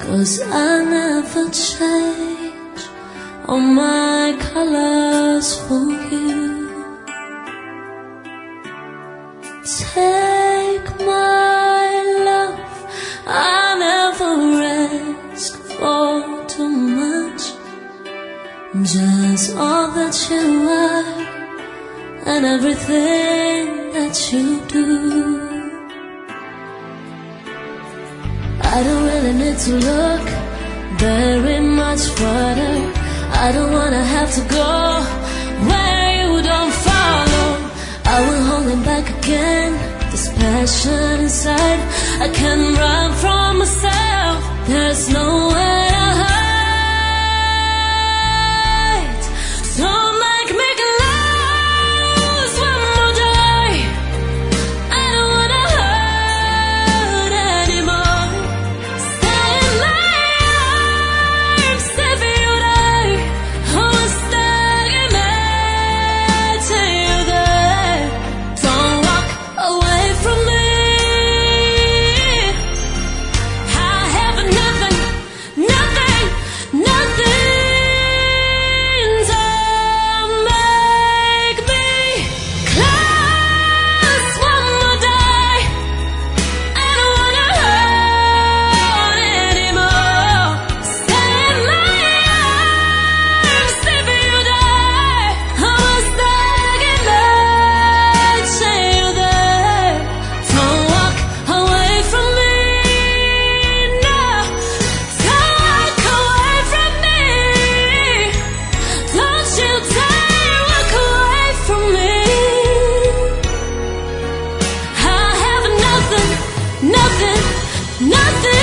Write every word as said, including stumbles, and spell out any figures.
'cause I never change all my colors for you. Take my love, I never ask for too much, just all that you are and everything that you do. I don't really need to look very much further. I don't wanna have to go where you don't follow. I will hold him back again, this passion inside. I can't run from myself, there's nowhere to hide. Don't make me close one more day. I don't wanna hurt anymore. Stay in my arms every day. Oh, stay in there till you're there. Don't walk away from me. I have nothing, nothing, nothing to make me close one more day. I don't wanna hurt anymore. Stay in my arms every day. I was stuck in there till you're there. Don't walk away from me. No, don't walk away from me. Don't you dare walk away from me. I have nothing, nothing, nothing.